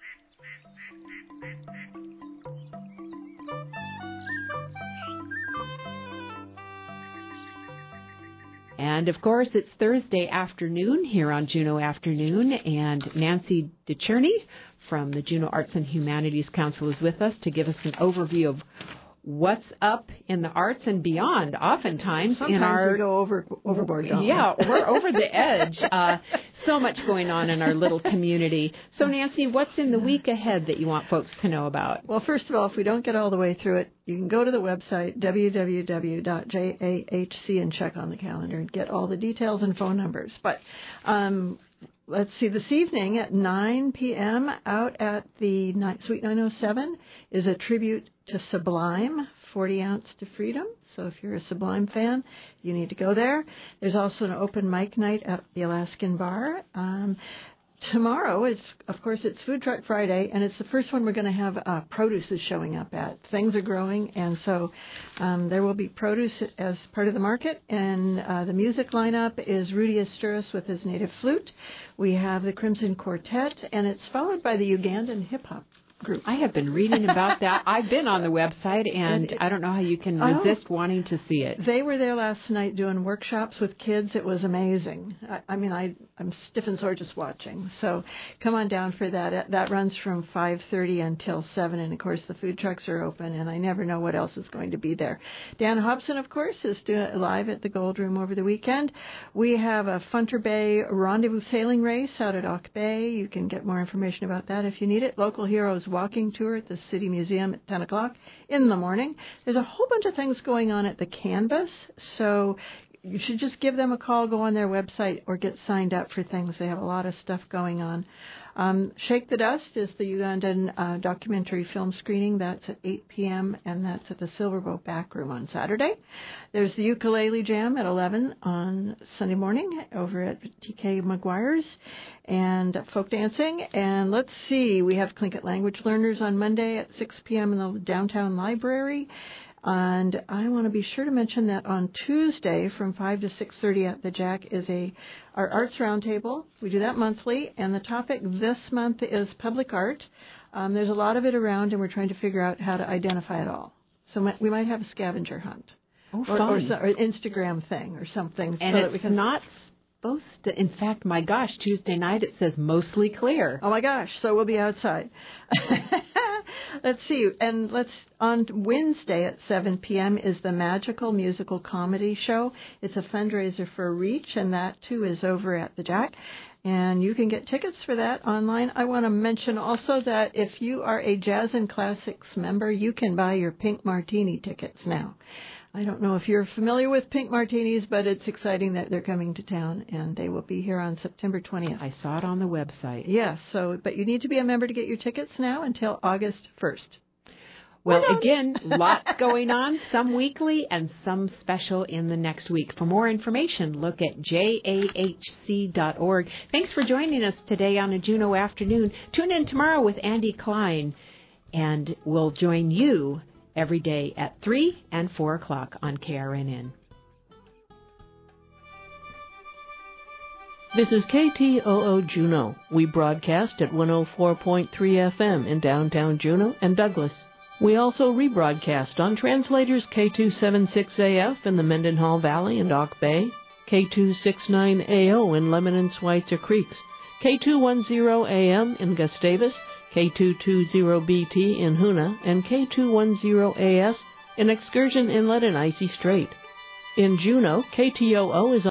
And, of course, it's Thursday afternoon here on Juneau Afternoon, and Nancy DeCherney from the Juneau Arts and Humanities Council is with us to give us an overview of what's up in the arts and beyond. Oftentimes, Sometimes in our we go over overboard. Don't yeah, we? we're over the edge. Uh, so much going on in our little community. So, Nancy, what's in the week ahead that you want folks to know about? Well, first of all, if we don't get all the way through it, you can go to the website w w w dot j a h c and check on the calendar and get all the details and phone numbers. But um, let's see, this evening at nine p.m. out at the Suite nine oh seven is a tribute to Sublime, forty ounce to Freedom. So if you're a Sublime fan, you need to go there. There's also an open mic night at the Alaskan Bar. Um, Tomorrow, is, of course, it's Food Truck Friday, and it's the first one we're going to have uh, produce is showing up at. Things are growing, and so um, there will be produce as part of the market. And uh, the music lineup is Rudy Asturis with his native flute. We have the Crimson Quartet, and it's followed by the Ugandan hip-hop group. I have been reading about that. I've been on the website, and, and it, I don't know how you can resist oh, wanting to see it. They were there last night doing workshops with kids. It was amazing. I, I mean, I, I'm stiff and sore just watching. So come on down for that. That runs from five thirty until seven, and, of course, the food trucks are open, and I never know what else is going to be there. Dan Hobson, of course, is doing live at the Gold Room over the weekend. We have a Funter Bay Rendezvous Sailing Race out at Auk Bay. You can get more information about that if you need it. Local Heroes Walking Tour at the City Museum at ten o'clock in the morning. There's a whole bunch of things going on at the Canvas, so you should just give them a call, go on their website, or get signed up for things. They have a lot of stuff going on. Um, Shake the Dust is the Ugandan uh, documentary film screening. That's at eight p.m., and that's at the Silverboat Back Room on Saturday. There's the Ukulele Jam at eleven on Sunday morning over at T K McGuire's, and folk dancing. And let's see, we have Tlingit Language Learners on Monday at six p.m. in the downtown library. And I want to be sure to mention that on Tuesday from five to six thirty at the Jack is a our Arts Roundtable. We do that monthly, and the topic this month is public art. Um, there's a lot of it around, and we're trying to figure out how to identify it all. So we might have a scavenger hunt, oh, or, fun. or, or an Instagram thing or something. And so it's that we can not supposed to. In fact, my gosh, Tuesday night it says mostly clear. Oh my gosh! So we'll be outside. Let's see, and let's on Wednesday at seven p.m. is the Magical Musical Comedy Show. It's a fundraiser for Reach, and that too is over at the Jack. And you can get tickets for that online. I want to mention also that if you are a Jazz and Classics member, you can buy your Pink Martini tickets now. I don't know if you're familiar with Pink Martinis, but it's exciting that they're coming to town, and they will be here on September twentieth. I saw it on the website. Yes, so but you need to be a member to get your tickets now until August first. Well, again, lots going on, some weekly and some special in the next week. For more information, look at J A H C dot org. Thanks for joining us today on a Juneau afternoon. Tune in tomorrow with Andy Klein, and we'll join you every day at three and four o'clock on K R N N. This is K T O O Juneau. We broadcast at one oh four point three F M in downtown Juneau and Douglas. We also rebroadcast on translators K two seventy-six A F in the Mendenhall Valley and Auk Bay, K two sixty-nine A O in Lemon and Schweitzer Creeks, K two ten A M in Gustavus, K two twenty B T in Hoona, and K two ten A S in Excursion Inlet and Icy Strait. In Juneau, K T O O is